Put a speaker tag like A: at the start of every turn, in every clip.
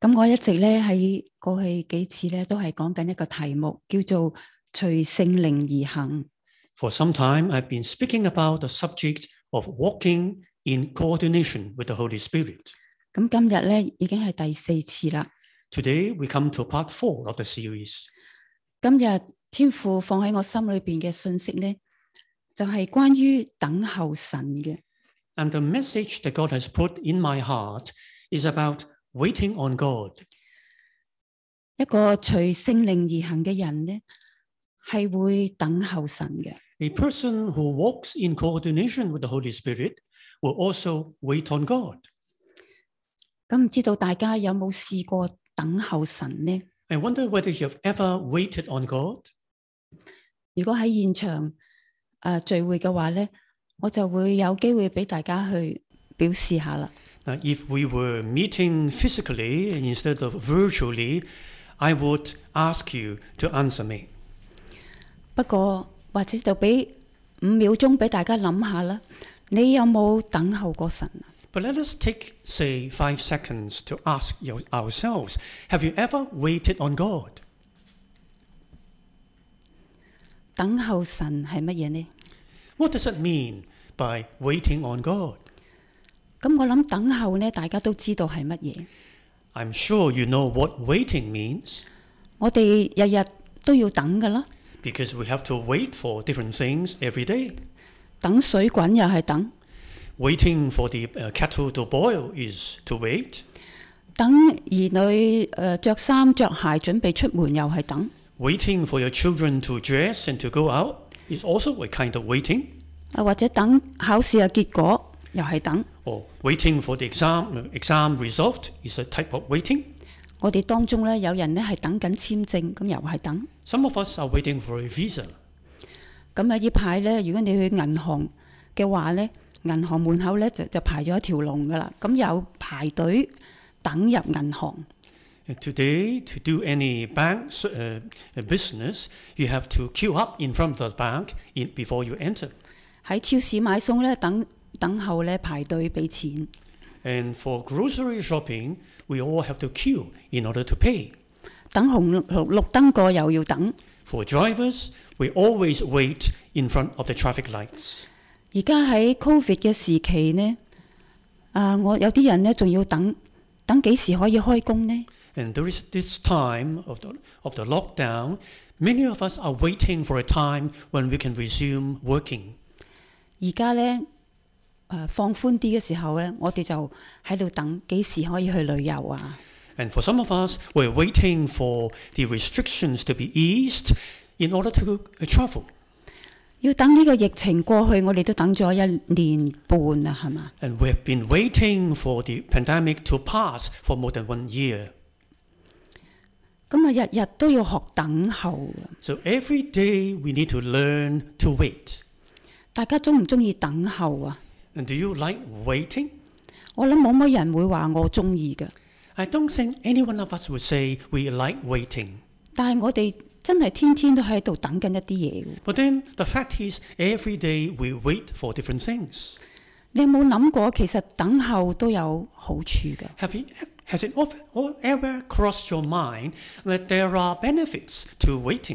A: 咁我一直咧喺過去幾次咧都係講緊一個題目，叫做隨聖靈而行。
B: For some time, I've been speaking about the subject of walking in coordination with the Holy Spirit.
A: 咁今日咧已經係第4次啦。
B: Today, we come to part 4 of the series.
A: 今日天父放喺我心裏邊嘅信息咧，就係關於等候神嘅。
B: And the message that God has put in my heart is about waiting on God.
A: 一個隨聖靈而行嘅人咧，係會等候神嘅。
B: A person who walks in coordination with the Holy Spirit will also wait on God.
A: 咁唔知道大家有冇試過等候神呢？
B: I wonder whether you have ever waited on God.
A: 如果喺現場聚會嘅話咧，我就會有機會俾大家去表示下啦。
B: Now, if we were meeting physically instead of virtually, I would ask you to answer me.
A: 不過或者就俾5秒鐘俾大家諗下啦。你有冇等候過神啊？
B: But let us take, say, 5 seconds to ask ourselves, have you ever waited on God?
A: 等候神係乜嘢呢？
B: What does it mean by waiting on God?
A: 咁我諗等候呢，大家都知道係乜嘢。
B: I'm sure you know what waiting means.
A: 我哋日日都要等㗎啦。
B: Because we have to wait for different things every day.
A: 等水滾又係等。
B: Waiting for the kettle to boil is to wait.
A: 等兒女着衫着鞋準備出門又係等。
B: Waiting for your children to dress and to go out is also a kind of waiting.
A: 或者等考試嘅結果又係等。
B: Or waiting for the exam result is a type of waiting.
A: 我哋當中咧有人咧係等緊簽證，咁又係等。
B: Some of us are waiting for a visa.
A: 咁啊呢排咧，如果你去銀行嘅話咧，銀行門口咧就排咗一條龍噶啦，咁有排隊等入銀行。
B: And today, to do any bank business, you have to queue up in front of the bank before you enter.
A: 喺超市買餸咧，等候咧排隊俾錢。
B: And for grocery shopping, we all have to queue in order to pay.
A: 等紅綠燈過又要等。
B: For drivers, we always wait in front of the traffic lights.
A: 而家喺 Covid 嘅時期呢，我有啲人呢仲要等幾時可以開工呢？
B: And there is this time of the lockdown, many of us are waiting for a time when we can resume working.
A: 而家呢，放寬啲嘅時候呢，我哋就喺度等幾時可以去旅遊啊。
B: And for some of us, we're waiting for the restrictions to be eased in order to travel.
A: 要等呢個疫情過去，我哋都等咗1年半啦，係嘛？
B: And we have been waiting for the pandemic to pass for more than 1 year.
A: 咁啊，日日都要學等候。
B: So every day we need to learn to wait.
A: 大家中唔中意等候啊？
B: And do you like waiting?
A: 我諗冇乜人會話我中意嘅。
B: I don't think any one of us would say we like waiting.
A: 但係我哋真係天天都喺度等緊一啲嘢。
B: But then the fact is, every day we wait for different things.
A: 你有冇諗過，其實等候都有好處嘅？
B: Has it ever crossed your mind that there are benefits to waiting?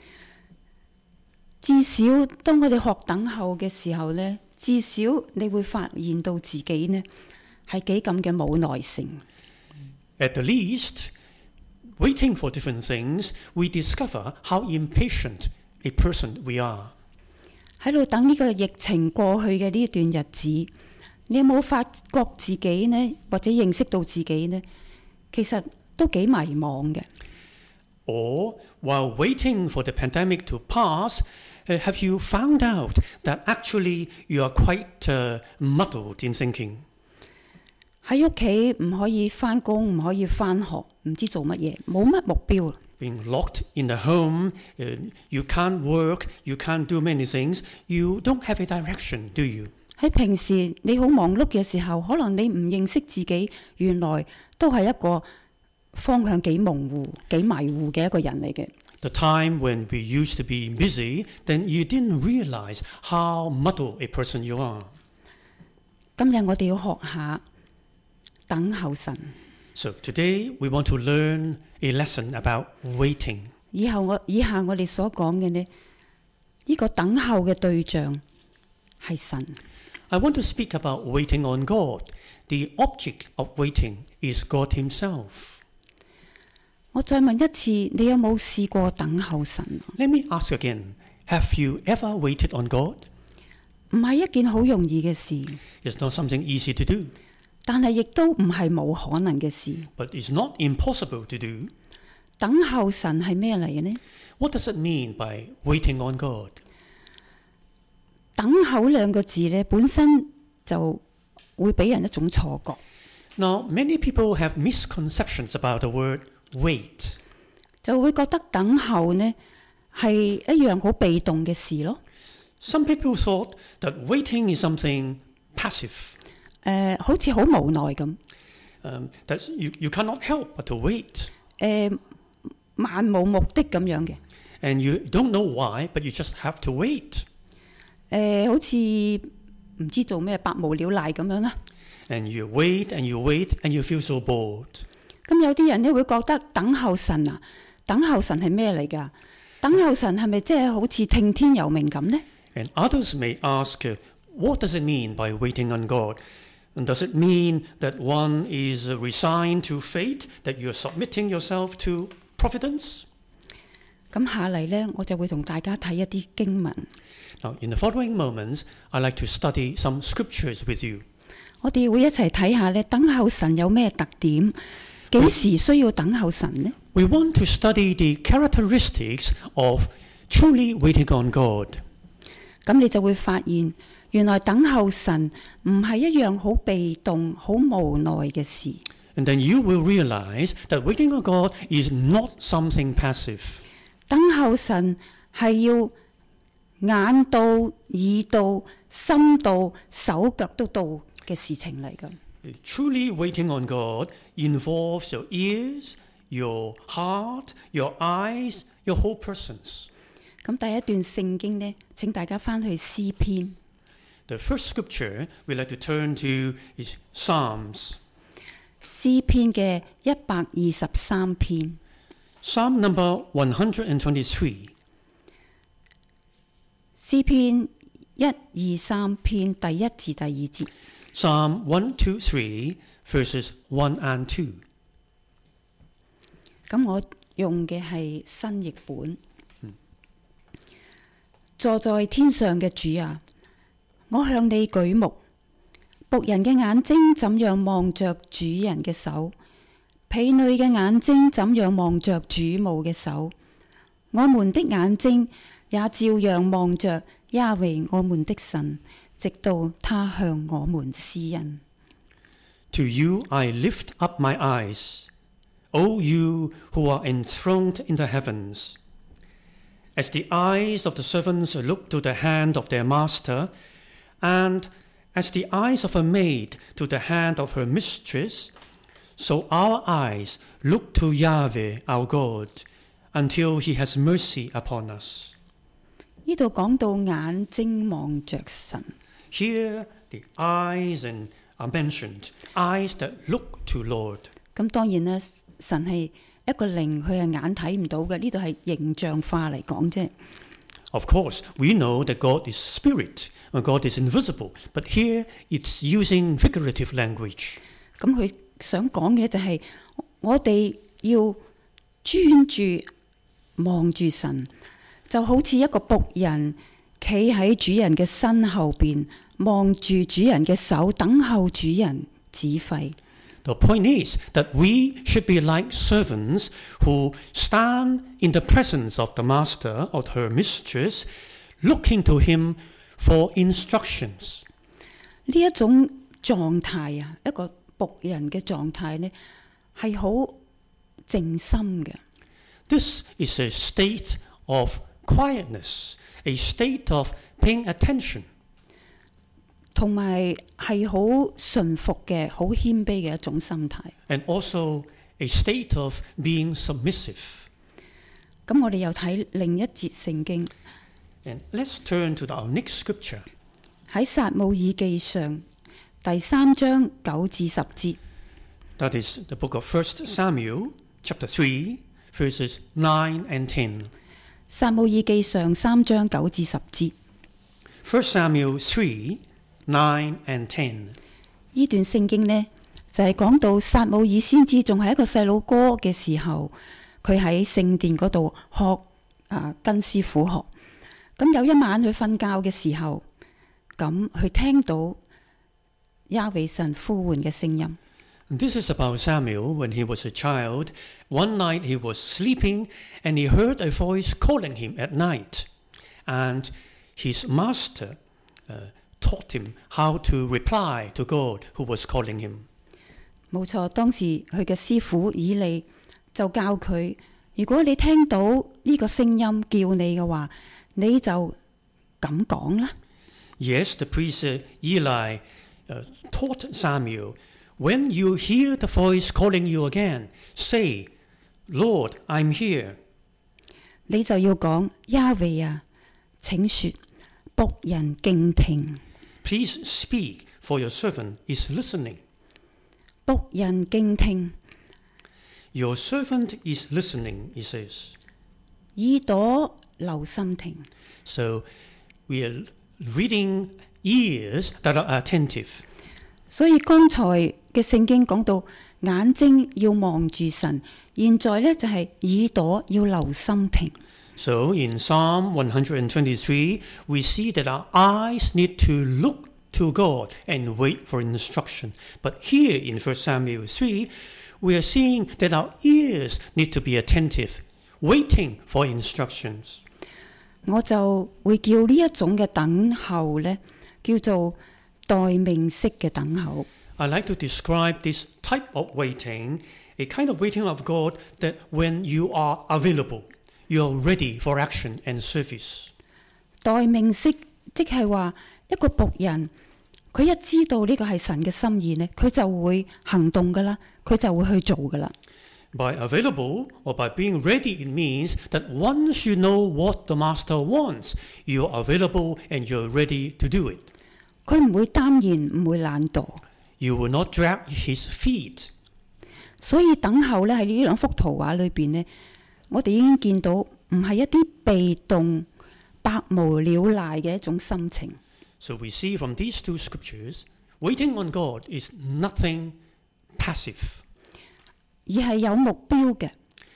A: 至少當我哋學等候嘅時候呢，至少你會發現到自己呢係幾咁嘅冇耐性。
B: At the least, waiting for different things, we discover how impatient a person we are.
A: 喺度等呢個疫情過去嘅呢段日子，你有冇發覺自己呢，或者認識到自己呢，其實都幾迷茫嘅。
B: Or, while waiting for the pandemic to pass, have you found out that actually you are quite muddled in thinking?
A: 喺屋企唔可以返工，唔可以返學，唔知做乜嘢，冇乜目標。
B: Being locked in the home, you can't work, you can't do many things, you don't have a direction, do you?
A: 喺平時你好忙碌嘅時候，可能你唔認識自己，原來都係一個方向幾模糊、幾迷糊嘅一個人嚟嘅。
B: The time when we used to be busy, then you didn't realize how muddled a person you are.
A: 今日我哋要學下等候神。
B: So today we want to learn a lesson about waiting.
A: 以下我哋所講嘅呢，呢個等候嘅對象係神。
B: I want to speak about waiting on God. The object of waiting is God Himself.
A: 我再問一次，你有冇試過等候神？
B: Let me ask again, have you ever waited on God?
A: 唔係一件好容易嘅事，
B: It's not something easy to do,
A: 但係亦都唔係冇可能嘅事。
B: but it's not impossible to do.
A: 等候神係咩嚟嘅呢？
B: What does it mean by waiting on God?
A: 等候兩個字呢，本身就會俾人一種錯覺，
B: Now, many people have misconceptions about the word wait.
A: 就會覺得等候呢係一樣好被動嘅事咯。
B: Some people thought that waiting is something passive,
A: 好似好無奈咁，
B: that you cannot help but to wait.
A: 漫無目的咁樣嘅，
B: And you don't know why, but you just have to wait.
A: 好似唔知做咩百無聊賴咁樣啦。
B: And you wait and you wait and you feel so bored.
A: 咁有啲人呢會覺得等候神啊，等候神係咩嚟㗎？等候神係咪即係好似聽天由命咁呢？
B: And others may ask, what does it mean by waiting on God? And does it mean that one is resigned to fate, that you're submitting yourself to providence?
A: 咁下嚟呢，我就會同大家睇一啲經文。
B: Now, in the following moments, I'd like to study some scriptures with you.
A: 我哋會一齊睇下呢，等候神有咩特點？幾時需要等候神呢？
B: We want to study the characteristics of truly waiting on God.
A: 咁你就會發現，原來等候神唔係一樣好被動、好無奈嘅事。
B: And then you will realize that waiting on God is not something passive.
A: 等候神係要眼到、耳到、心到、手腳都到嘅事情嚟㗎。
B: Truly waiting on God involves your ears, your heart, your eyes, your whole persons.
A: 咁第一段聖經呢，請大家翻去詩篇。
B: The first scripture we like to turn to is Psalms.
A: 詩篇嘅123篇，
B: Psalm number 123.
A: 詩篇123篇第1至第2節。
B: Psalm 123 verses 1 and 2.
A: 咁我用嘅係新譯本。坐在天上嘅主啊，我向你舉目，僕人嘅眼睛怎樣望着主人嘅手，婢女嘅眼睛怎樣望着主母嘅手，我們的眼睛也照樣望着亞維我們的神，直到他向我們施恩。
B: To you I lift up my eyes, O you who are enthroned in the heavens. As the eyes of the servants look to the hand of their master, and as the eyes of a maid to the hand of her mistress, so our eyes look to Yahweh our God, until he has mercy upon us.
A: 呢度講到眼睛望着神，
B: Here the eyes are mentioned, eyes that look to Lord.
A: 咁當然啦，神係一個靈，佢係眼睇唔到嘅，呢度係形象化嚟講啫。
B: Of course, we know that God is spirit and God is invisible, but here it's using figurative language.
A: 咁佢想講嘅就係我哋要專注望住神，就好似一個僕人企喺主人嘅身後邊，望住主人嘅手，等候主人指揮。
B: The point is that we should be like servants who stand in the presence of the master or her mistress, looking to him for instructions.
A: 呢一種狀態啊，一個僕人嘅狀態呢，係好靜心嘅。
B: This is a state of quietness, a state of paying attention.
A: 同埋係好順服嘅、好謙卑嘅一種心態。
B: And also a state of being submissive.
A: 咁我哋又睇另一節聖經，
B: And let's turn to our next scripture.
A: 喺撒母耳記上第3章9至10節。
B: That is the book of 1 Samuel, chapter 3, verses 9 and 10.
A: 撒母耳記上3章9至10節，
B: 1 Samuel 3, 9 and 10.
A: 呢段聖經呢，就係講到撒母耳先知仲係一個細佬哥嘅時候，佢喺聖殿嗰度學跟師傅學。咁有一晚佢瞓覺嘅時候，咁佢聽到亞維神呼喚嘅聲音。
B: This is about Samuel when he was a child. One night he was sleeping and he heard a voice calling him at night. And his master taught him how to reply to God who was calling him.
A: 冇錯，當時佢嘅師傅以利就教佢，如果你聽到呢個聲音叫你嘅話，你就咁講啦。
B: Yes, the priest Eli taught Samuel, when you hear the voice calling you again, say, Lord, I'm here.
A: 你就要講亞維啊，請說，僕人敬聽。
B: Please speak, for your servant is listening.
A: 僕人敬聽，
B: Your servant is listening, he says.
A: 耳朵留心聽。
B: So we are reading ears that are attentive.
A: 所以剛才嘅聖經講到眼睛要望住神，現在呢就係耳朵要留心聽。
B: So in Psalm 123, we see that our eyes need to look to God and wait for instruction. But here in 1 Samuel 3, we are seeing that our ears need to be attentive, waiting for instructions.
A: 我就會叫呢一種嘅等候呢，叫做待命式嘅等候。
B: I like to describe this type of waiting, a kind of waiting of God that when you are available, you are ready for action and service.
A: 待命式即係話一個僕人，佢一知道呢個係神嘅心意呢，佢就會行動噶啦，佢就會去做噶啦。
B: By available or by being ready, it means that once you know what the master wants, you are available and you're ready to do it.
A: 佢唔會擔延，唔會懶惰。
B: You will not drag his feet.
A: 所以等候呢，喺呢兩幅圖畫裏邊呢，我哋已經見到唔係一啲被動、百無聊賴嘅一種心情。
B: So we see from these two scriptures, waiting on God is nothing passive,
A: 而係有目標嘅。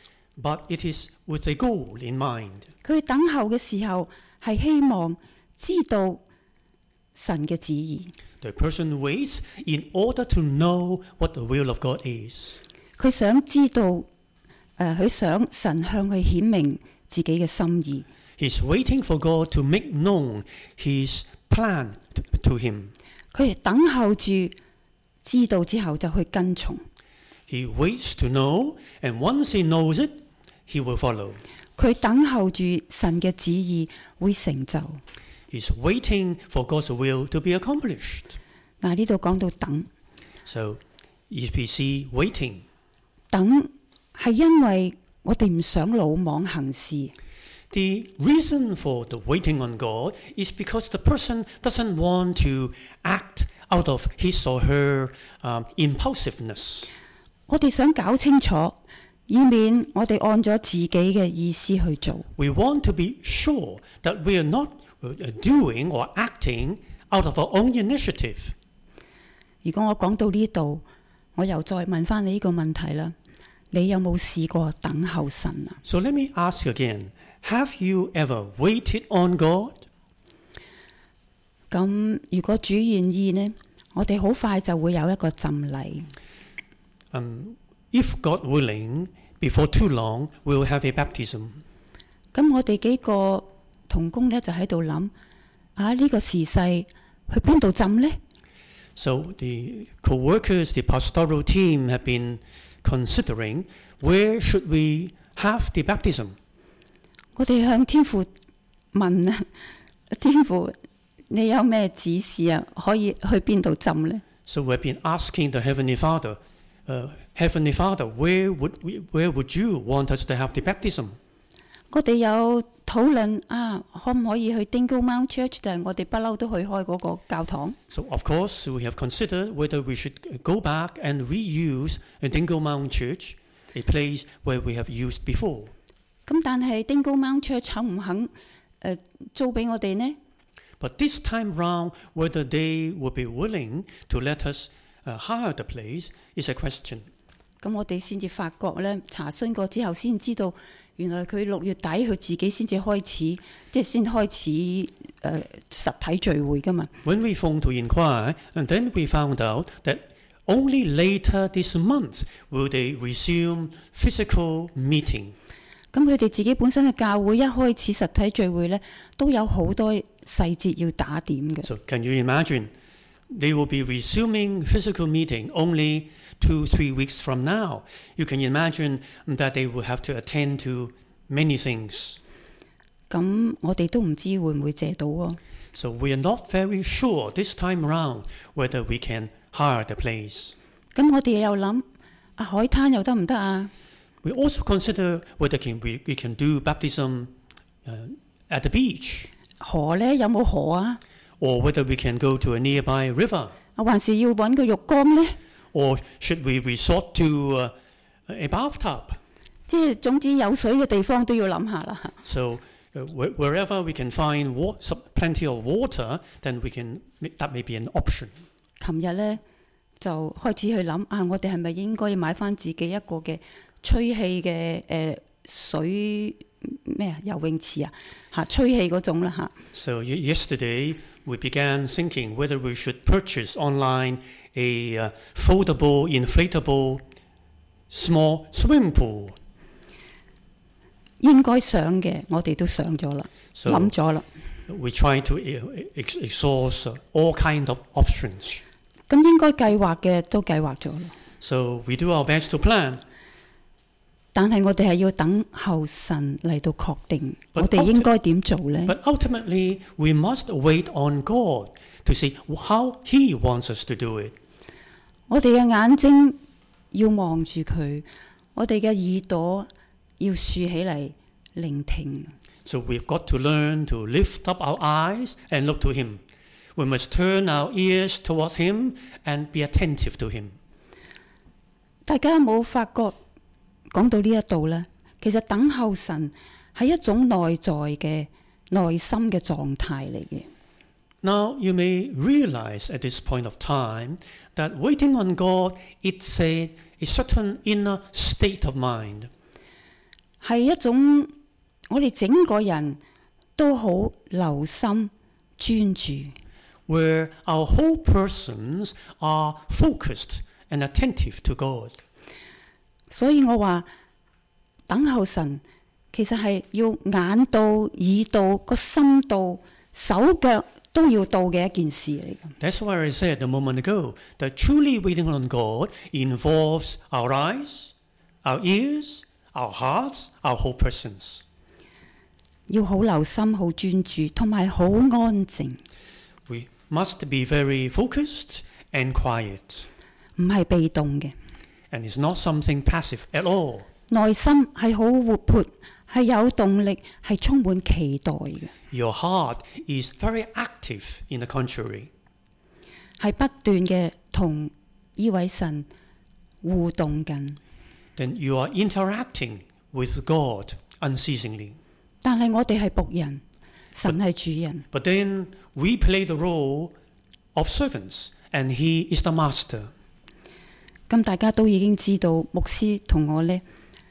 B: but it is with a goal in mind.
A: 佢等候嘅時候係希望知道神嘅旨意。
B: The person waits in order to know what the will of God is.
A: 佢想知道，佢想神向佢顯明自己嘅心意。
B: He's waiting for God to make known his plan to him.
A: 佢等候住，知道之後就去跟從。
B: He waits to know, and once he knows it, he will follow.
A: 佢等候住神嘅旨意會成就。
B: He's waiting for God's will to be accomplished.
A: 嗱，呢度講到等，
B: So, EPC waiting.
A: 等係因為我哋唔想魯莽行事。
B: The reason for the waiting on God is because the person doesn't want to act out of his or her impulsiveness.
A: 我哋想搞清楚，以免我哋按咗自己嘅意思去做。
B: We want to be sure that we are not doing or acting out of our own initiative.
A: 如果我講到呢度，我又再問翻你呢個問題啦。你有冇試過等候神啊？
B: So let me ask you again, have you ever waited on God?
A: 咁如果主願意呢，我哋好快就會有一個浸禮。
B: If God willing, before too long, we'll have a baptism.
A: 咁我哋幾個同工呢，就喺度諗，呢個時勢去邊度浸呢？
B: So the co-workers, the pastoral team have been considering where should we have the baptism.
A: 我哋向天父問啊，天父，你有咩指示啊？可以去邊度浸呢？
B: So we've been asking the Heavenly Father, Heavenly Father, where would you want us to have the baptism?
A: 我哋有討論可唔可以去 Dingle Mount Church， 就係我哋不嬲都去開嗰個教堂。
B: So of course we have considered whether we should go back and reuse a Dingle Mount Church, a place where we have used before.
A: 咁但係 Dingle Mount Church 肯唔肯租俾我哋呢？
B: But this time round, whether they will be willing to let us hire the place is a question.
A: 咁我哋先至發覺咧，查詢過之後先知道，原來佢6月底佢自己先至開始，即係先開始實體聚會噶嘛。
B: When we phoned to inquire, and then we found out that only later this month will they resume physical meeting.
A: 咁佢哋自己本身嘅教會一開始實體聚會咧，都有好多細節要打點嘅。
B: So can you imagine? They will be resuming physical meeting only 2-3 weeks from now. You can imagine that they will have to attend to many things.
A: 咁我哋都唔知會唔會借到喎。
B: So we are not very sure this time round whether we can hire the place.
A: 咁我哋又諗海灘又得唔得啊？
B: We also consider whether we can do baptism at the beach.
A: 河咧有冇河啊？
B: Or whether we can go to a nearby river.
A: 還是要揾個浴缸咧？
B: Or should we resort to a bathtub?
A: 即係總之有水嘅地方都要諗下啦。
B: So wherever we can find plenty of water, then that may be an option.
A: 琴日咧就開始去諗我哋係咪應該要買翻自己一個嘅吹氣嘅水游泳池吹氣嗰種啦。
B: So yesterday we began thinking whether we should purchase online a foldable, inflatable, small swimming pool.
A: 應該上嘅，我哋都上咗啦，諗咗啦。
B: We try to exhaust all kind of options.
A: 咁應該計劃嘅都計劃咗啦。
B: So we do our best to plan.
A: 但係我哋係要等候神嚟到確定，我哋應該點做呢？
B: But ultimately, we must wait on God to see how He wants us to do it.
A: 我哋嘅眼睛要望住佢，我哋嘅耳朵要豎起嚟聆聽。
B: So we've got to learn to lift up our eyes and look to Him. We must turn our ears towards Him and be attentive to Him.
A: 大家有冇發覺講到呢一度呢？其實等候神係一種內在嘅內心嘅狀態嚟嘅。
B: Now you may realize at this point of time that waiting on God, it's a certain inner state of mind.
A: 係一種我哋整個人都好留心專注。
B: Where our whole persons are focused and attentive to God.
A: 所以我話等候神其實係要眼到、耳到、個心到、手腳都要到嘅一件事嚟嘅。
B: That's why I said a moment ago that truly waiting on God involves our eyes, our ears, our hearts, our whole persons.
A: 要好留心、好專注，同埋好安靜。
B: We must be very focused and quiet.
A: 唔係被動嘅。
B: And it's not something passive at all.
A: 內心係好活潑，係有動力，係充滿期待嘅。
B: Your heart is very active in the contrary.
A: 係不斷嘅同呢位神互動緊。
B: Then you are interacting with God unceasingly.
A: 但係我哋係僕人，神係主人。
B: But then we play the role of servants, and He is the master.
A: 咁大家都已經知道，牧師同我呢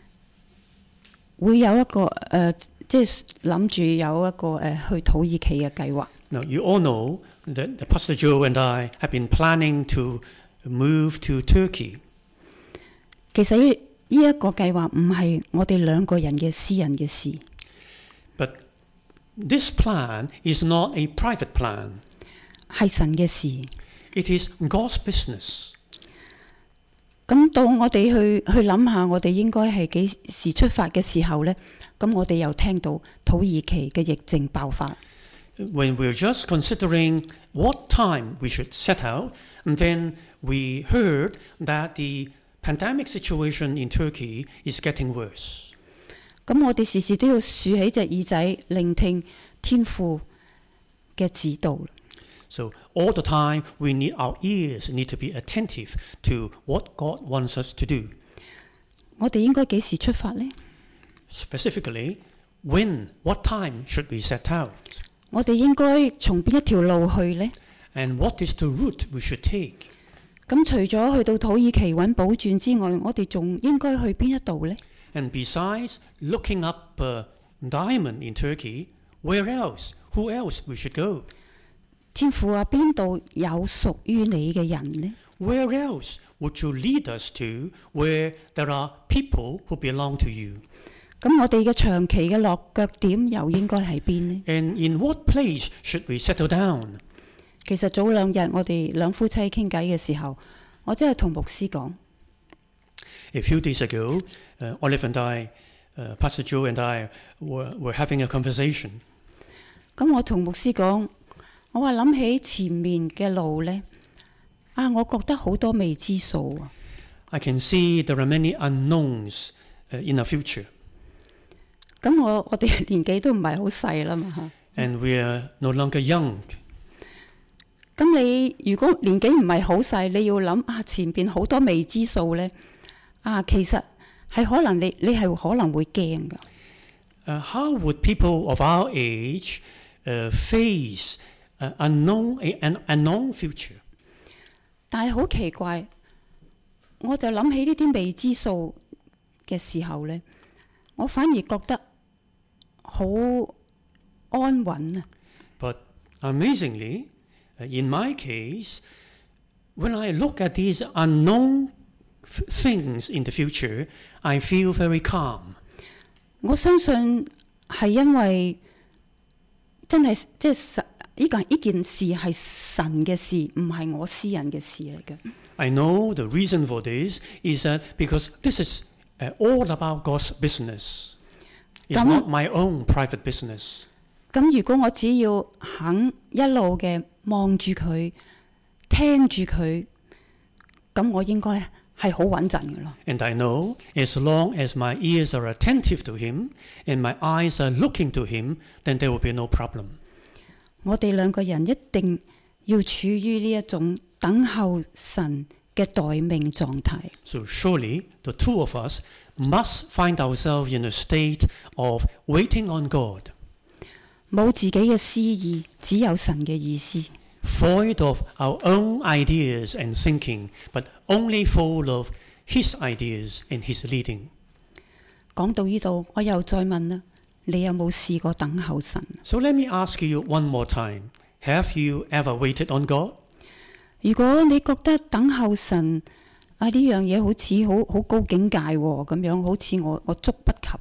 A: 會有一個即係諗住有一個去土耳其嘅計劃。
B: Now you all know that Pastor Joe and I have been planning to move to Turkey.
A: 其實呢一個計劃唔係我哋兩個人嘅私人嘅事。
B: But this plan is not a private plan.
A: 係神嘅事。
B: It is God's business.
A: 咁到我哋去諗下，我哋應該係幾時出發嘅時候呢？咁我哋又聽到土耳其嘅疫症爆發。
B: When we're just considering what time we should set out, and then we heard that the pandemic situation in Turkey is getting worse.
A: 咁我哋時時都要豎起隻耳仔，聆聽天父嘅指導。
B: So all the time we need our ears need to be attentive to what God wants us to do.
A: 我哋應該幾時出發呢？
B: Specifically, when, what time should we set out?
A: 我哋應該從邊一條路去呢？
B: And what is the route we should take?
A: 咁除咗去到土耳其揾寶鑽之外，我哋仲應該去邊一度呢？
B: And besides looking up a diamond in Turkey, where else? Who else we should go?
A: 天父啊，邊度有屬於你嘅人呢？
B: Where else would you lead us to where there are people who belong to you?
A: 咁我哋嘅長期嘅落腳點又應該喺邊呢？
B: And in what place should we settle down?
A: 其實早兩日我哋兩夫妻傾偈嘅時候，我真係同牧師講，
B: A few days ago, Olive and I, Pastor Joe and I were having a conversation.
A: 咁我同牧師講，我話諗起前面嘅路呢，我覺得好多未知數啊。
B: I can see there are many unknowns in our future.
A: 咁我哋年紀都唔係好細啦嘛
B: And we are no longer young.
A: 咁你如果年紀唔係好細，你要諗前邊好多未知數呢，其實係可能你係可能會驚㗎。
B: How would people of our age face an unknown future?
A: 但係好奇怪，我就諗起呢啲未知數嘅時候呢，我反而覺得好安穩啊。
B: But amazingly, in my case, when I look at these unknown things in the future, I feel very calm.
A: 我相信係因為真係即係神呢件事係神嘅事，唔係我私人嘅事嚟嘅。
B: I know the reason for this is that because this is all about God's business. It's not my own private business.
A: 咁如果我只要肯一路嘅望住佢，聽住佢，咁我應該係好穩陣嘅咯。
B: And I know as long as my ears are attentive to Him and my eyes are looking to Him, then there will be no problem.
A: 我哋兩個人一定要處於呢一種等候神嘅待命狀態。
B: So surely the two of us must find ourselves in a state of waiting on God,
A: 冇自己嘅私意，只有神嘅意思。
B: void of our own ideas and thinking, but only full of His ideas and His leading.
A: 講到呢度，我又再問啦，你有冇試過等候神？
B: So let me ask you one more time. Have you ever waited on God?
A: 如果你覺得等候神呢樣嘢好似好高境界咁樣，好似我觸不及。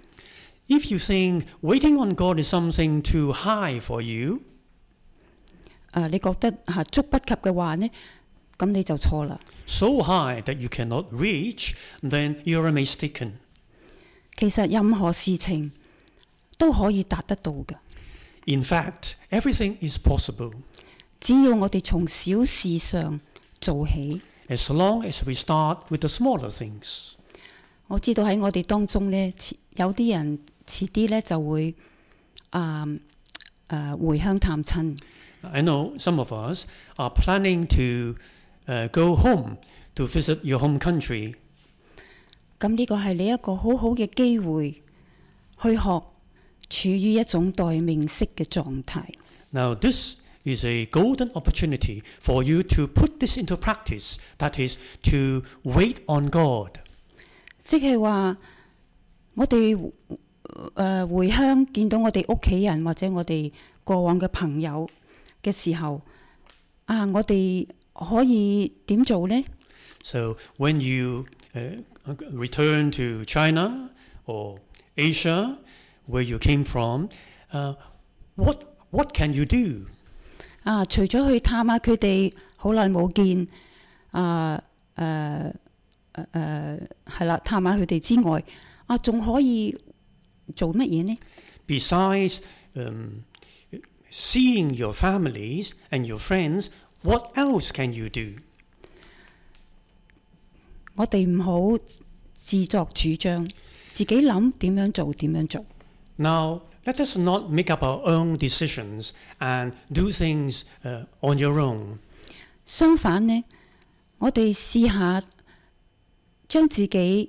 B: If you think waiting on God is something too high for you,
A: 你覺得觸不及嘅話呢，咁你就錯啦。
B: so high that you cannot reach, then you're mistaken.
A: 其實任何事情都可以達得到嘅，
B: In fact, everything is possible
A: 只要我哋從小事上做起。
B: as long as we start with the smaller things.
A: 我知道喺我哋當中呢，有啲人遲啲呢就會回鄉探親。
B: I know some of us are planning to go home to visit your home country.
A: 咁呢個係你一個好好嘅機會，去學處於一種待命式嘅狀態。
B: Now this is a golden opportunity for you to put this into practice, that is to wait on God.
A: 即係話我哋回鄉見到我哋屋企人或者我哋過往嘅朋友嘅時候，我哋可以點做呢？
B: So when you return to China or Asia, where you came from, what can you do?
A: 除咗去探下佢哋好耐冇見，係啦，探下佢哋之外，仲可以做乜嘢呢？
B: Besides seeing your families and your friends, what else can you do?
A: 我哋唔好自作主張。 自己諗點樣做點樣做。
B: Now, let us not make up our own decisions and do things on your own.
A: 相反呢，我哋試下將自己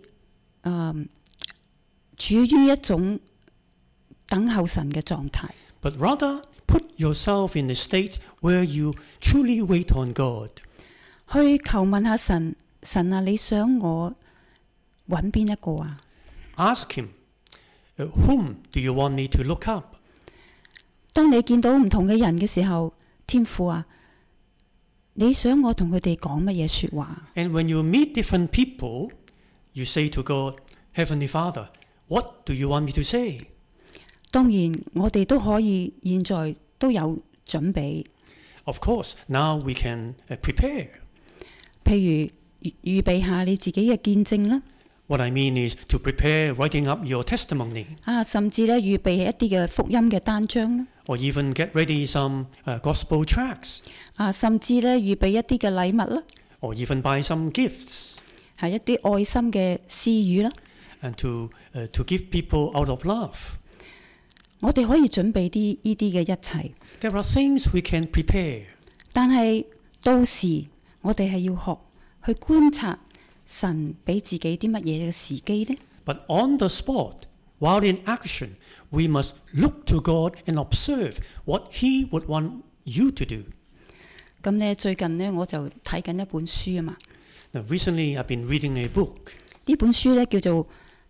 A: 處於一種等候神嘅狀態。
B: But rather, put yourself in a state where you truly wait on God.
A: 去求問下神，神啊，你想我揾邊一個啊？
B: Ask Him, whom do you want me to look up?
A: 當你見到唔同嘅人嘅時候，天父啊，你想我同佢哋講乜嘢說話？
B: And when you meet different people, you say to God, Heavenly Father, what do you want me to say?
A: 當然，我哋都可以現在都有準備，
B: Of course, now we can prepare.
A: 譬如預備下你自己嘅見證啦，
B: What I mean is to prepare writing up your testimony,
A: 甚至咧預備一啲嘅福音嘅單張啦，
B: or even get ready some gospel tracts,
A: 甚至咧預備一啲嘅禮物啦，
B: or even buy some gifts,
A: 係一啲愛心嘅私語啦。
B: and to give people out of love.
A: 我哋可以準備啲呢啲嘅一切，
B: There are things we can prepare,
A: 但係到時我哋係要學去觀察神俾自己啲乜嘢嘅時機呢？
B: but on the spot, while in action, we must look to God and observe what He would want you to do.
A: 咁呢，最近呢，我就睇緊一本書啊嘛。
B: Now, recently I've been reading a book.
A: 呢本書呢，叫做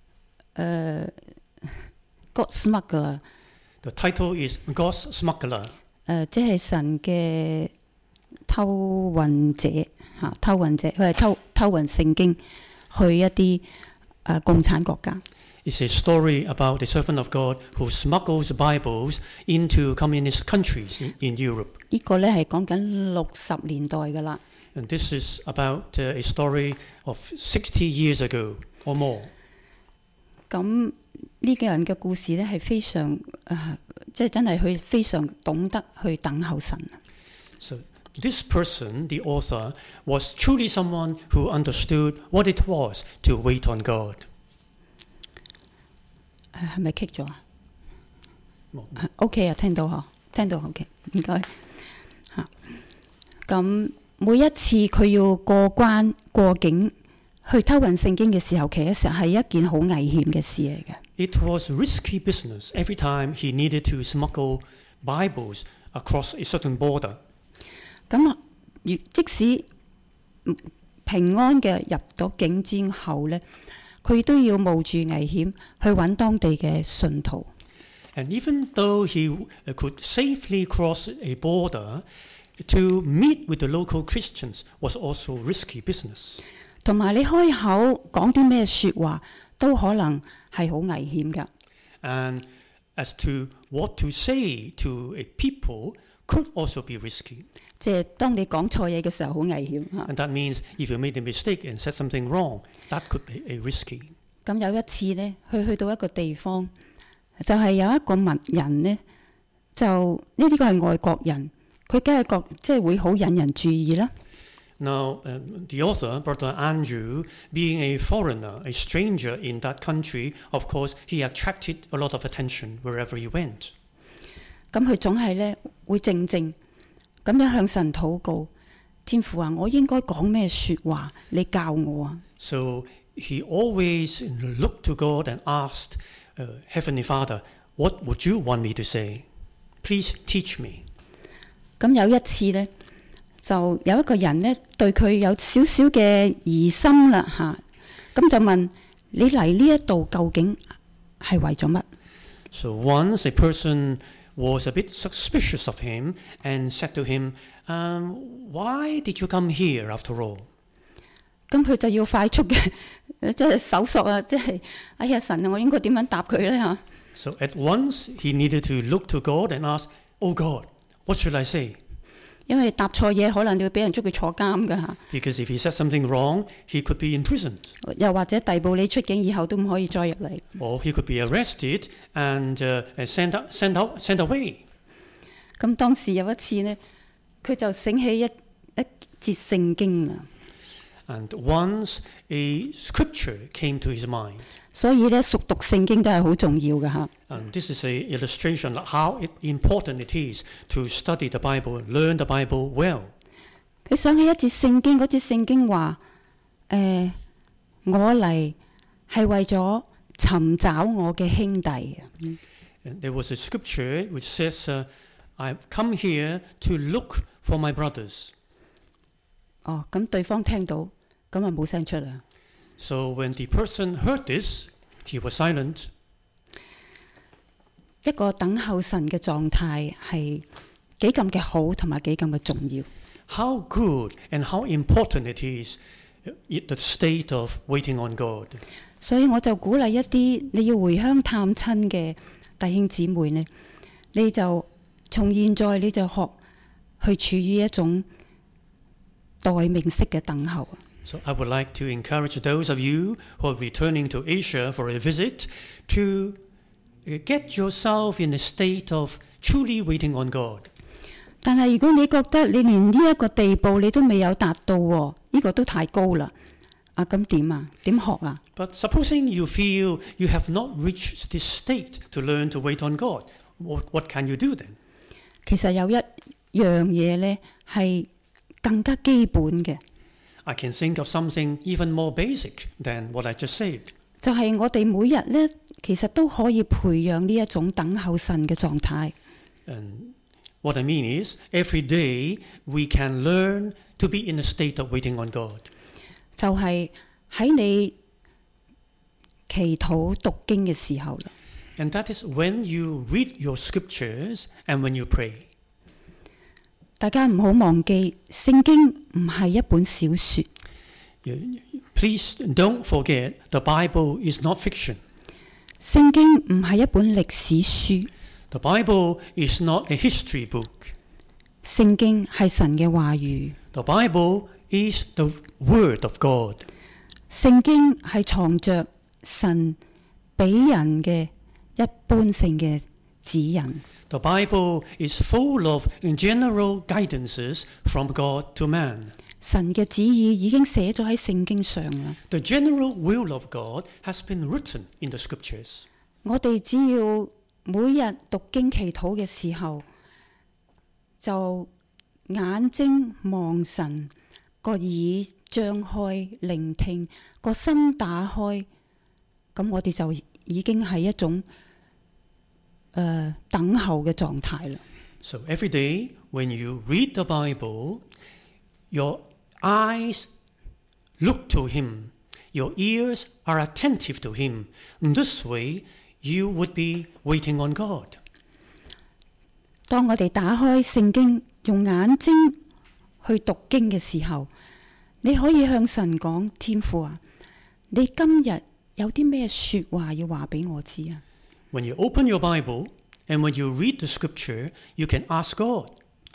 A: God Smuggler，
B: The title is God's Smuggler.
A: 即係神嘅偷運者嚇，偷運者佢係偷運聖經去一啲共產國家。
B: It's a story about a servant of God who smuggles Bibles into communist countries in Europe.
A: 呢個呢係講緊60年代噶啦。
B: And this is about a story of 60 years ago or more.
A: 咁呢個人嘅故事呢係非常即係真係佢非常懂得去等候神。
B: So this person, the author, was truly someone who understood what it was to wait on God.
A: 係咪棘咗啊
B: 冇
A: ？OK 啊，聽到嗬，聽到 OK， 唔該嚇。咁每一次佢要過關過境去偷運聖經嘅時候，其實係一件好危險嘅事嚟嘅。
B: It was risky business every time he needed to smuggle Bibles across a certain border.
A: 咁即使平安嘅入咗境之後呢，佢都要冒住危險去揾當地嘅信徒。
B: And even though he could safely cross a border, to meet with the local Christians was also risky business.
A: 同埋你開口講啲咩說話，都可能係好危險㗎。
B: And as to what to say to a people could also be risky.
A: 即係當你講錯嘢嘅時候，好危險嚇。
B: And that means if you made a mistake and said something wrong, that could be a risky.
A: 咁有一次呢，佢去到一個地方，就係有一個文人呢，就呢個係外國人，佢梗係即係會好引人注意啦。
B: Now, the author, Brother Andrew, being a foreigner, a stranger in that country, of course, he attracted a lot of attention wherever he went.
A: 咁佢總係呢會靜靜咁樣向神禱告，天父啊，我應該講咩說話？你教我啊！
B: So he always looked to God and asked, Heavenly Father, what would you want me to say? Please teach me.
A: 咁有一次呢，就有一個人呢對佢有少少嘅疑心啦嚇，咁就問你嚟呢一度究竟係為咗乜？
B: So once a person was a bit suspicious of him and said to him, why did you come here after all?
A: 咁佢就要快速嘅即係搜索啊！即係哎呀神啊，我應該點樣答佢呢？嚇？
B: So at once he needed to look to God and ask, Oh God, what should I say?
A: 因為答錯嘢可能你會俾人捉佢坐監㗎嚇，
B: Because if he said something wrong, he could be imprisoned.
A: 又或者逮捕你出境以後都唔可以再入嚟。
B: Or he could be arrested and sent away.
A: 咁當時有一次呢，佢就醒起一節聖經啊。
B: And once a scripture came to his mind,
A: 所以咧熟讀聖經都係好重要嘅嚇。
B: and this is an illustration of how important it is to study the Bible, learn the Bible well.
A: 佢想起一節聖經，嗰節聖經話：我嚟係為咗尋找我嘅兄弟。
B: And there was a scripture which says, I've come here to look for my brothers.
A: 哦，咁對方聽到，咁啊冇聲出啦。
B: So when the person heard this, he was silent.
A: 一個等候神嘅狀態係幾咁嘅好，同埋幾咁嘅重要。
B: How good and how important it is, the state of waiting on God.
A: 所以我就鼓勵一啲你要回鄉探親嘅弟兄姊妹呢，你就從現在你就學去處於一種待命式嘅等候。
B: So I would like to encourage those of you who are returning to Asia for a visit to get yourself in a state of truly waiting on God.
A: 但係如果你覺得你連呢一個地步你都未有達到喎，呢個都太高啦。啊，咁點啊？點學啊？
B: But supposing you feel you have not reached this state to learn to wait on God, what can you do then?
A: 其實有一樣嘢呢係更加基本嘅，
B: I can think of something even more basic than what I just said.
A: 就係我哋每日呢，其實都可以培養呢一種等候神嘅狀態。
B: And what I mean is, every day we can learn to be in a state of waiting on God.
A: 就係喺你祈禱讀經嘅時候啦。
B: And that is when you read your scriptures and when you pray.
A: 大家唔好忘記，聖經唔係一本小説，
B: Please don't forget, the Bible is not fiction.
A: 聖經唔係一本歷史書，
B: The Bible is not a history book.
A: 聖經係神嘅話語，
B: The Bible is the Word of God.
A: 聖經係藏着神俾人嘅一般性嘅指引。
B: The Bible is full of general guidances from God to man.
A: 神嘅旨意已經寫咗喺聖經上啦。
B: The general will of God has been written in the scriptures.
A: 我哋只要每日讀經祈禱嘅時候，就眼睛望神，個耳張開聆聽，個心打開，咁我哋就已經係一種等候嘅狀態啦。
B: So every day when you read the Bible, your eyes look to Him, your ears are attentive to Him. In this way, you would be waiting on God.
A: 當我哋打開聖經，用眼睛去讀經嘅時候，你可以向神講：天父啊，你今日有啲咩說話要話俾我知啊？
B: When you open your Bible and when you read the scripture, you can ask God,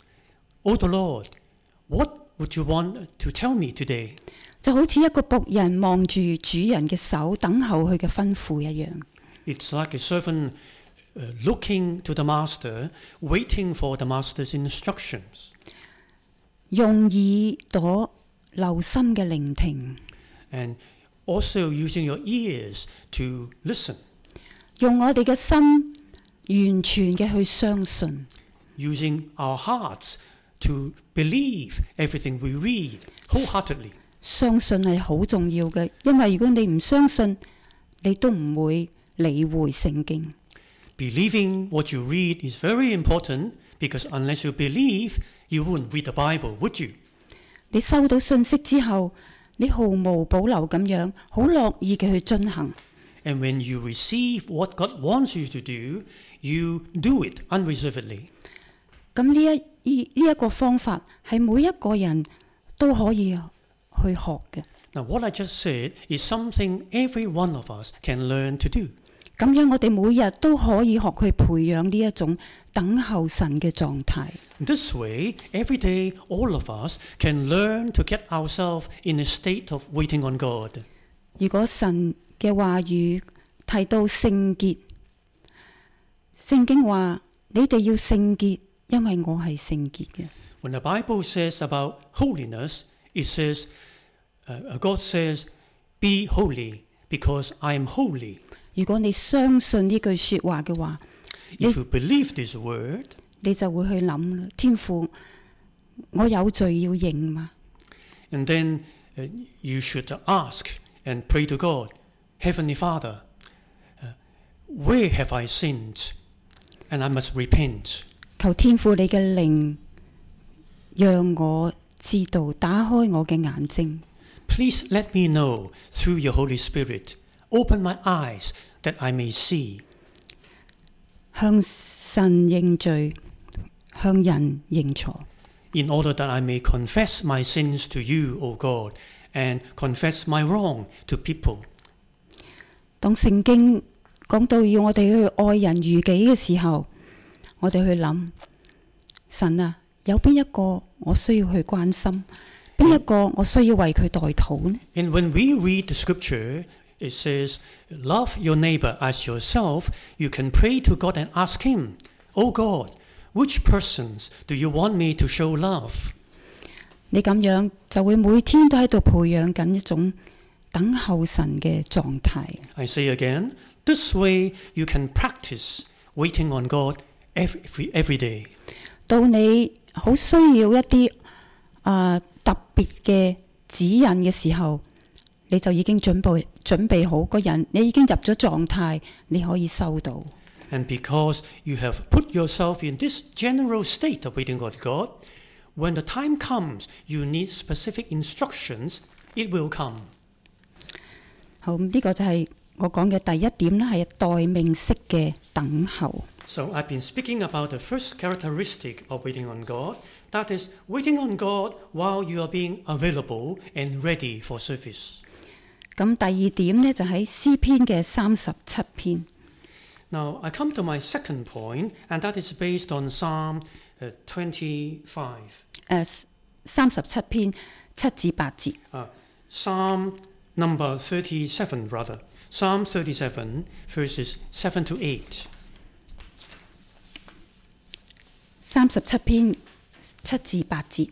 B: Oh the Lord, what would you want to tell me today?
A: 就好似一個僕人望住主人嘅手，等候佢嘅吩咐一樣。
B: It's like a servant looking to the master, waiting for the master's instructions.
A: 用耳朵留心嘅聆聽，
B: And also using your ears to listen,
A: 用我哋嘅心完全嘅去相信。
B: using our hearts to believe everything we read wholeheartedly.
A: 相信係好重要嘅，因為如果你唔相信，你都唔會理會聖經。
B: Believing what you read is very important because unless you believe, you wouldn't read the Bible, would you?
A: 你收到信息之後，你毫無保留咁樣，好樂意嘅去進行。
B: And when you receive what God wants you to do, you do it unreservedly.
A: 咁呢一個方法係每一個人都可以去學嘅。
B: Now, what I just said is something every one of us can learn to do.
A: 咁樣我哋每日都可以學去培養呢一種等候神嘅狀態。
B: This way, every day, all of us can learn to get ourselves in a state of waiting on God.
A: 如果神嘅話語提到聖潔，聖經話你哋要聖潔，因為我係聖潔嘅。
B: When the Bible says about holiness, it says, God says, "Be holy, because I am holy."
A: 如果你相信呢句說話嘅話，
B: If you believe this word,
A: 你就會去諗啦。天父，我有罪要認嘛？
B: and then you should ask and pray to God, Heavenly Father, where have I sinned? And I must repent.
A: 求天父你嘅靈，讓我知道，打開我嘅眼睛。
B: Please let me know through your Holy Spirit. Open my eyes that I may see.
A: 向神認罪，向人認錯。
B: In order that I may confess my sins to you, O God, and confess my wrong to people.
A: 當聖經講到要我哋去愛人如己嘅時候，我哋去諗，神啊，有邊一個我需要去關心，邊一個我需要為佢代禱呢？
B: And when we read the scripture, it says, love your neighbor as yourself. You can pray to God and ask him, "Oh God, which persons do you want me to show love?"
A: 你咁樣就會每天都喺度培養緊一種等候神嘅狀態。
B: I say again, this way you can practice waiting on God every day.
A: 到你好需要一啲特別嘅指引嘅時候，你就已經準備好個人，你已經入咗狀態，你可以收到。
B: And because you have put yourself in this general state of waiting on God, when the time comes you need specific instructions, it will come.
A: 好，呢個就係我講嘅第一點啦，係待命式嘅等候。
B: So I've been speaking about the first characteristic of waiting on God, that is waiting on God while you are being available and ready for service.
A: 咁第二點呢，就喺詩篇嘅37篇。
B: Now I come to my second point, and that is based on Psalm 25.
A: 37篇7至8節。
B: Psalm number 37 rather. Psalm 37 verses 7 to 8.
A: 37篇7至8節。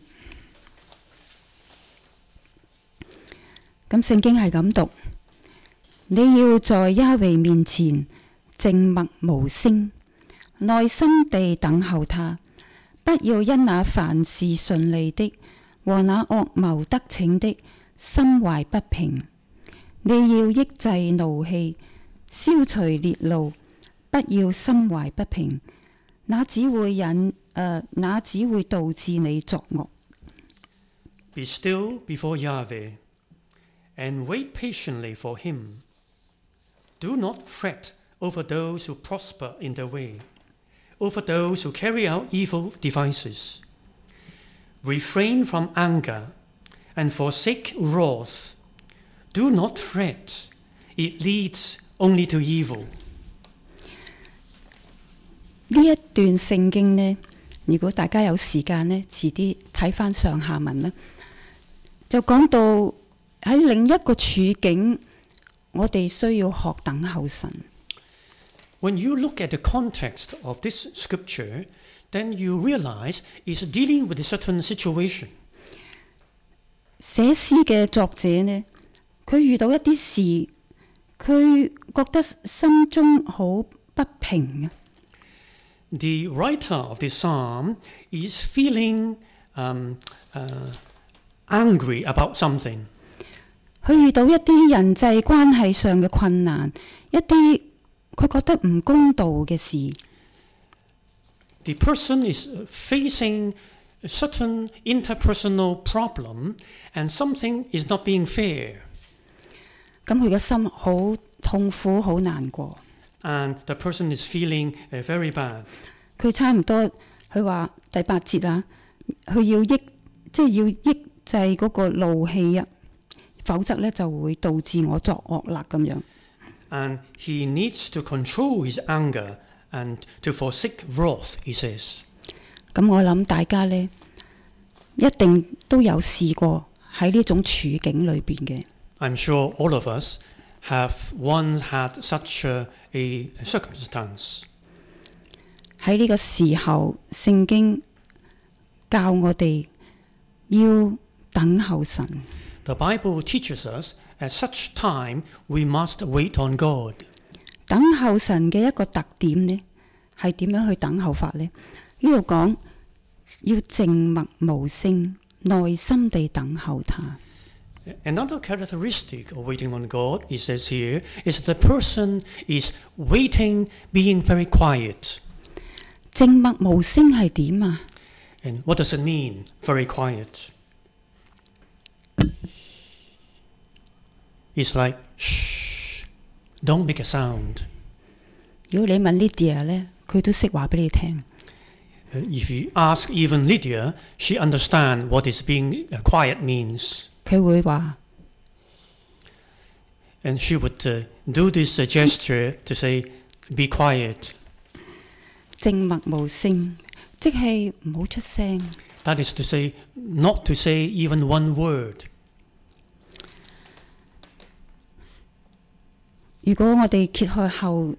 A: 咁聖經係咁讀：你要在亞維面前靜默無聲，耐心地等候他，不要因那凡事順利的和那惡謀得逞的心懷不平。你要抑制怒氣，消除烈怒，不要心懷不平，那只會導致你作惡。
B: Be still before Yahweh, and wait patiently for him. Do not fret over those who prosper in their way, over those who carry out evil devices. Refrain from anger and forsake wrath. Do not fret. It leads only to evil.
A: 呢一段聖經呢，如果大家有時間呢，遲啲睇返上下文呢，就講到喺另一個處境，我哋需要學等候神。
B: When you look at the context of this scripture, then you realize it's dealing with a certain situation.
A: 寫詩嘅作者呢，佢遇到一啲事，佢覺得心中好不平啊。
B: The writer of this psalm is feeling angry about something.
A: 佢遇到一啲人際關係上嘅困難，一啲佢覺得唔公道嘅事。
B: The person is facing a certain interpersonal problem, and something is not being fair.
A: 咁佢嘅心好痛苦，好難過。
B: And the person is feeling very bad.
A: 佢差唔多，佢話第8節啊，佢要抑制嗰個怒氣啊，否則咧就會導致我作惡啦咁樣。
B: And he needs to control his anger and to forsake wrath, he says.
A: 咁我諗大家呢，一定都有試過喺呢種處境裏邊嘅。
B: I'm sure all of us have once had such a circumstance.
A: 喺呢個時候，聖經教我哋要等候神。
B: The Bible teaches us at such time we must wait on God.
A: 等候神嘅一個特點呢，係點樣去等候法呢？呢度講要靜默無聲，耐心地等候他。
B: Another characteristic of waiting on God, it says here, is that the person is waiting, being very quiet.
A: 靜默無聲係點啊？
B: And what does it mean, very quiet? It's like, shh, don't make a sound.
A: 如果你問 Lydia 呢，佢都識話俾你聽。
B: If you ask even Lydia, she understands what is being quiet means.
A: 佢會話
B: And she would do this gesture to say, be quiet.
A: 靜默無聲，即係唔好出聲。
B: That is to say, not to say even one word.
A: 如果我哋揭開後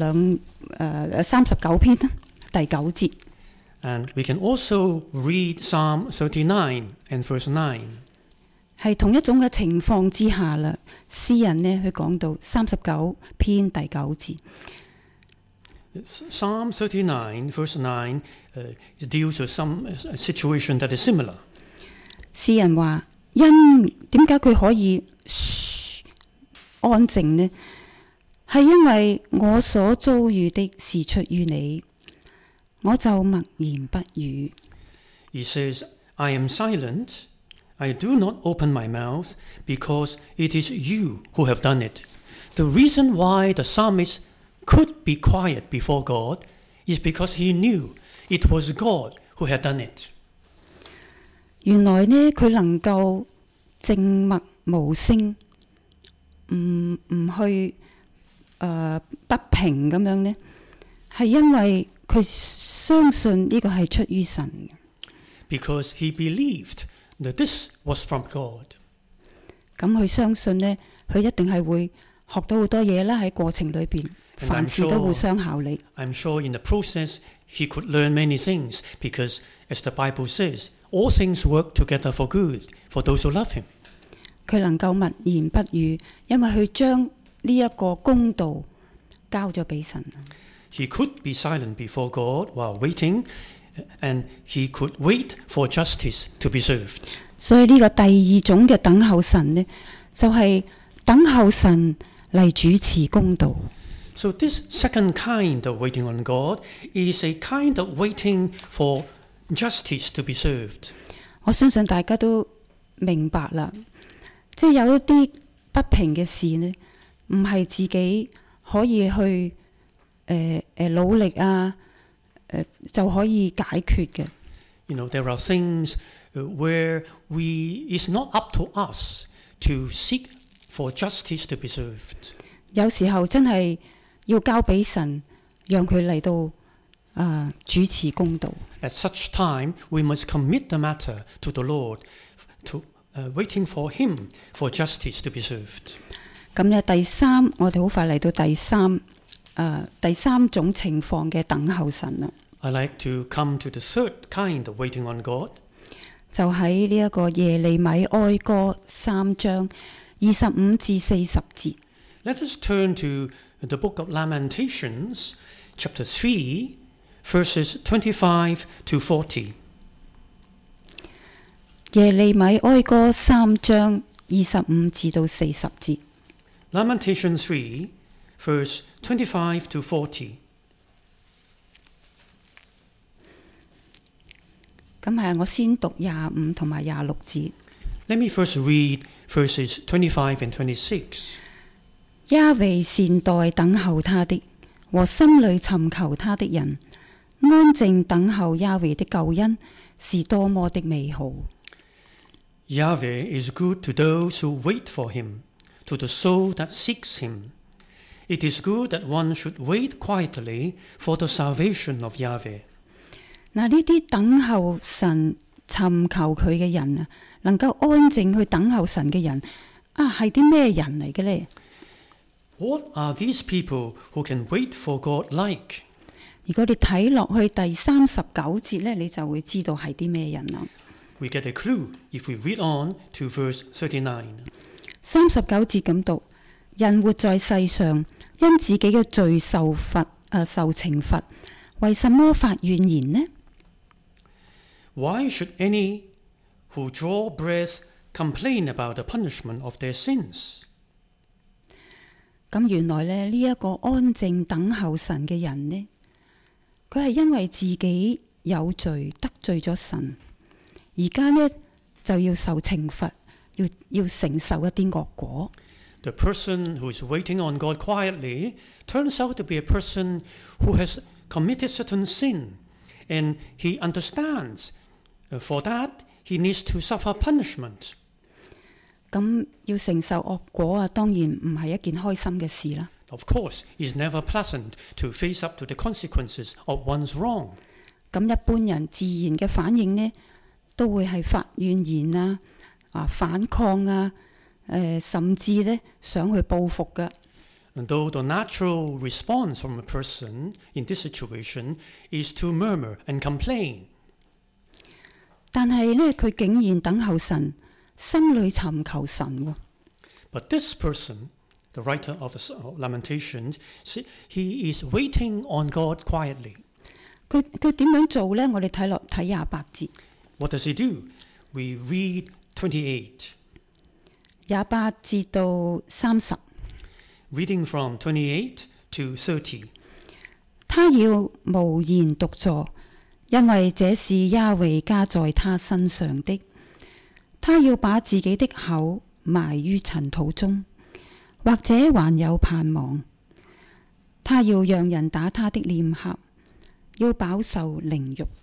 A: 39篇第9節，
B: And we can also read Psalm 39 and verse 9.
A: 係同一種嘅情況之下啦。詩人呢，佢講到39篇第9節，
B: Psalm 39 verse 9 deals with some situation that is similar.
A: 詩人話：因點解佢可以安靜呢？係因為我所遭遇的是出於你，我就默然不語。
B: He says, I am silent, I do not open my mouth, because it is you who have done it. The reason why the psalmist could be quiet before God is because he knew it was God who had done it.
A: 原來呢，佢能夠靜默無聲，唔去不平咁樣呢，係因為佢相信呢個係出於神嘅。
B: Because he believed that this was from God.
A: 咁佢相信呢，佢一定係會學到好多嘢啦。喺過程裏邊，
B: And
A: 凡事都互相效力。
B: I'm sure in the process he could learn many things because, as the Bible says, all things work together for good for those who love him.
A: 佢能夠默言不語，因為佢將呢一個公道交咗俾神。
B: He could be silent before God while waiting, and he could wait for justice to be served.
A: 所以呢個第二種嘅等候神呢，就係等候神嚟主持公道。
B: So this second kind of waiting on God is a kind of waiting for justice to be served.
A: 我相信大家都明白啦，即係有一啲不平嘅事呢，唔係自己可以去努力啊，就可以解決嘅。
B: You know, there are things where it's not up to us to seek for justice to be served.
A: 有時候真係要交俾神，讓佢嚟到主持公道。
B: At such time, we must commit the matter to the Lord, to waiting for Him for justice to be served.
A: 咁咧，我哋好快嚟到第三種情況嘅等候神啦。
B: I like to come to the third kind of waiting on God.
A: 就喺呢一個耶利米哀歌3章25至40節。
B: Let us turn to the book of Lamentations, chapter 3, verses 25 to 40.
A: 耶利米哀歌3章25至到40節。
B: Lamentation 3, verse 25 to 40.
A: 咁係我先讀25同埋26節。
B: Let me first read verses 25 and 26.
A: 亞維善待等候他的，和心裏尋求他的人，安靜等候亞維的救恩，是多麼的美好。
B: Yahweh is good to those who wait for him, to the soul that seeks him. It is good that one should wait quietly for the salvation of Yahweh.
A: 嗱，呢啲等候神、尋求佢嘅人啊，能夠安靜去等候神嘅人啊，係啲咩人嚟嘅呢？
B: What are these people who can wait for God like?
A: 如果你睇落去第39節呢，你就會知道係啲咩人啦。
B: We get a clue if we read on to verse 39.
A: 39節咁讀：人活在世上，因自己嘅罪受懲罰，為什麼發怨言呢？
B: Why should any who draw breath complain about the punishment of their sins?
A: 咁原來咧呢一個安靜等候神嘅人呢，佢係因為自己有罪得罪咗神，而家呢就要受懲罰，要承受一啲惡果。
B: The person who is waiting on God quietly turns out to be a person who has committed certain sin, and he understands for that he needs to suffer punishment.
A: 咁要承受惡果啊，當然唔係一件開心嘅事啦。
B: Of course, it's never pleasant to face up to the consequences of one's wrong.
A: 咁一般人自然嘅反應呢，都會係發怨言啊、反抗啊、甚至呢想去報復嘅。
B: And though the natural response from a person in this situation is to murmur and complain,
A: 但係呢，佢竟然等候神，心裏尋求神喎。
B: but this person, the writer of the Lamentations, he is waiting on God quietly.
A: 佢點樣做呢？我哋睇28節。
B: What does he do? We read 28.
A: 28節到30。
B: Reading from 28 to 30.
A: 他要無言獨坐，因為這是亞維加在他身上的。他要把自己的口埋於塵土中，或者還有盼望。他要讓人打他的臉頰，要飽受凌辱。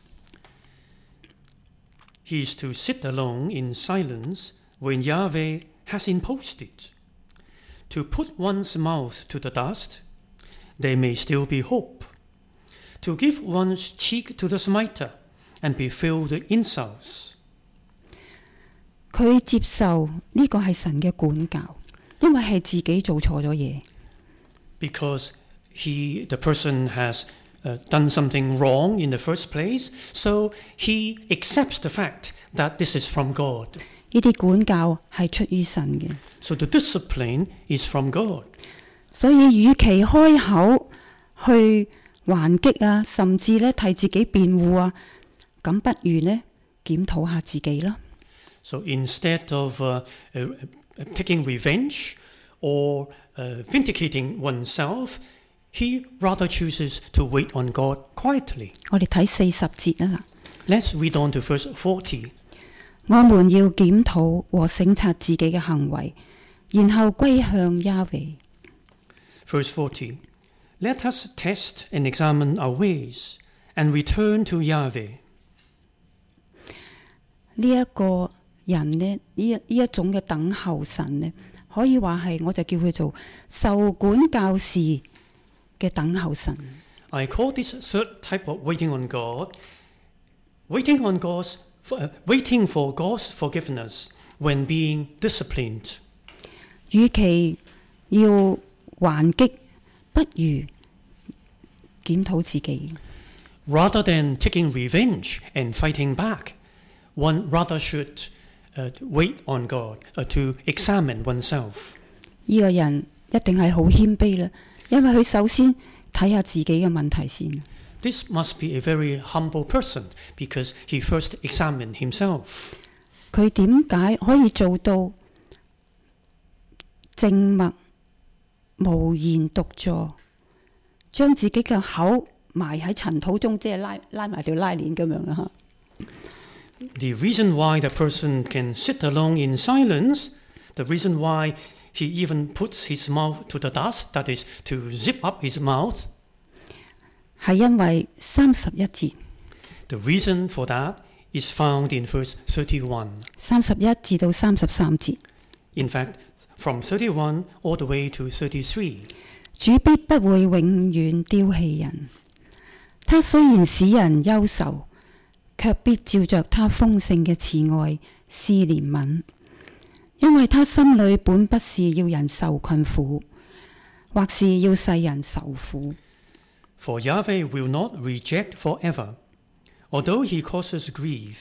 B: He is to sit alone in silence when Yahweh has imposed it. To put one's mouth to the dust, there may still be hope. To give one's cheek to the smiter and be filled with insults.
A: 佢接受呢個係神嘅管教，因為係自己做錯咗嘢。
B: Because the person has done something wrong in the first place, so he accepts the fact that this is from God.
A: 呢啲管教係出於神嘅。
B: So the discipline is from God.
A: 所以，與其開口去還擊啊，甚至咧替自己辯護啊，咁不如呢檢討下自己啦。
B: So instead of taking revenge or vindicating oneself, he rather chooses to wait on God quietly.
A: 我哋睇40節啊。
B: Let's read on to verse 40.
A: 我們要檢討和省察自己嘅行為，然後歸向亞維。
B: Verse 40. Let us test and examine our ways and return to Yahweh.
A: 呢一個人呢，呢一種嘅等候神呢，可以話係我就叫佢做受管教士嘅等候神。
B: I call this third type of waiting on God, waiting for God's forgiveness when being disciplined.
A: 與其要還擊，不如檢討自己。
B: Rather than taking revenge and fighting back, one rather should wait on God to examine oneself.
A: 呢個人一定係好謙卑啦，因為佢首先睇下自己嘅問題先。
B: This must be a very humble person because he first examined himself.
A: 佢點解可以做到靜默無言獨坐，將自己嘅口埋喺塵土中，即係拉埋條拉鏈咁樣啦。
B: The reason why the person can sit alone in silence, the reason why he even puts his mouth to the dust, that is to zip up his mouth,
A: 係因為31節。
B: The reason for that is found in verse 31.
A: 31至到33節。
B: In fact, from 31 all the way to 33.
A: 主必不會永遠丟棄人，他雖然使人憂愁，卻必照着他豐盛嘅慈愛施憐憫，因為他心裏本不是要人受困苦，或是要世人受苦。
B: For Yahweh will not reject forever. Although he causes grief,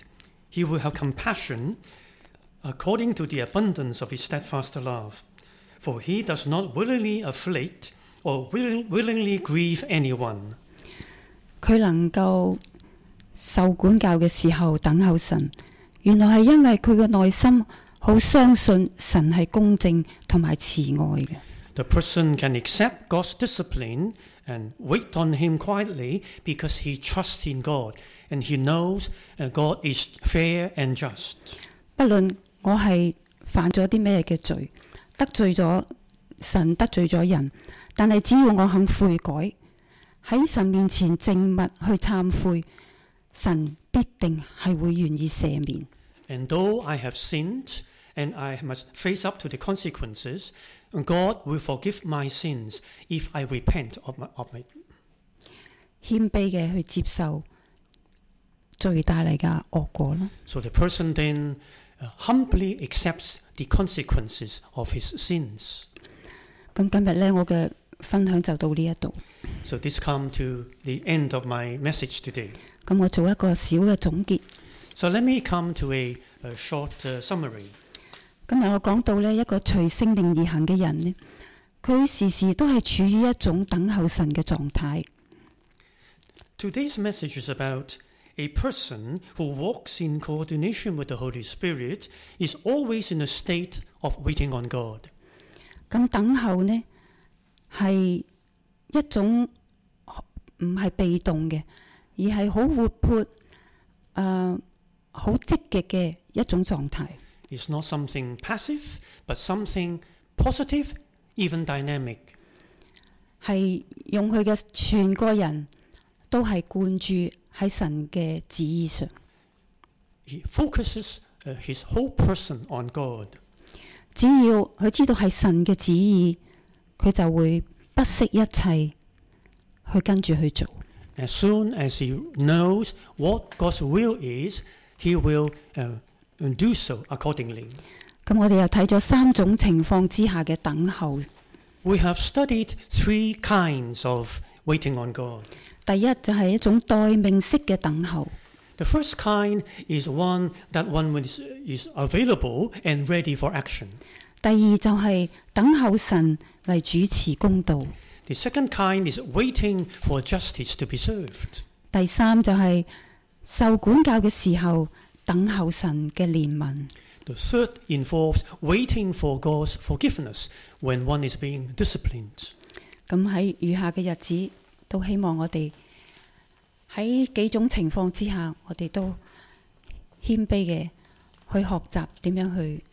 B: He will have compassion according to the abundance of his steadfast love. For he does not willingly afflict or willingly grieve anyone.
A: 佢能夠受管教嘅時候等候神，原來係因為佢嘅內心好相信神係公正同埋慈愛嘅。
B: The person can accept God's discipline and wait on him quietly because he trusts in God and he knows God is fair and just.
A: 不論我係犯咗啲咩嘅罪，得罪咗神，得罪咗人，但係只要我肯悔改，喺神面前靜默去懺悔，神必定係會願意赦免。
B: And though I have sinned and I must face up to the consequences, God will forgive my sins if I repent of it.
A: 謙卑嘅去接受罪帶嚟嘅惡果啦。
B: So the person then humbly accepts the consequences of his sins.
A: 咁今日呢，我嘅分享就到呢一度。
B: So this come to the end of my message today.
A: 咁我做一個小嘅總結。
B: So let me come to a short summary.
A: 今日我講到呢一個隨聖靈而行嘅人呢，佢時時都係處於一種等候神嘅狀態。
B: Today's message is about a person who walks in coordination with the Holy Spirit is always in a state of waiting on God.
A: 咁等候呢係一種唔係被動嘅，而係好活潑、好積極嘅一種狀態。
B: It's not something passive, but something positive, even dynamic.
A: 係用佢嘅全個人都係灌注喺神嘅旨意上。
B: He focuses his whole person on God.
A: 只要佢知道係神嘅旨意，佢就會不惜一切去跟住去做。
B: As soon as he knows what God's will is, he will do so accordingly.
A: 咁我哋又睇咗三種情況之下嘅等候。
B: We have studied three kinds of waiting on God.
A: 第一就係一種待命式嘅等候。
B: The first kind is one that one is available and ready for action.
A: 第二就係等候神嚟主持公道。
B: The second kind is waiting for justice to be served.
A: 第三就係受管教嘅時候等候神嘅憐憫。
B: The third involves waiting for God's forgiveness when one is being disciplined.
A: 咁喺餘下嘅日子，都希望我哋喺幾種情況之下，我哋都謙卑嘅去學習點樣去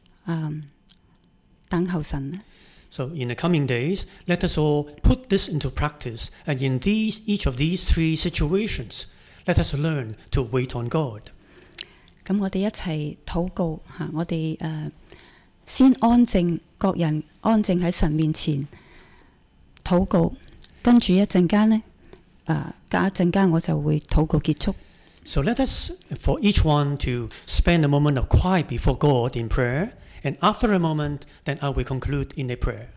A: 等候神。
B: So in the coming days, let us all put this into practice, and in each of these three situations, let us learn to wait on God.
A: 咁我哋一齊禱告嚇，我哋先安靜，各人安靜喺神面前禱告，跟住一陣間呢，隔一陣間我就會禱告結束。
B: So let us, for each one, to spend a moment of quiet before God in prayer, and after a moment, then I will conclude in a prayer.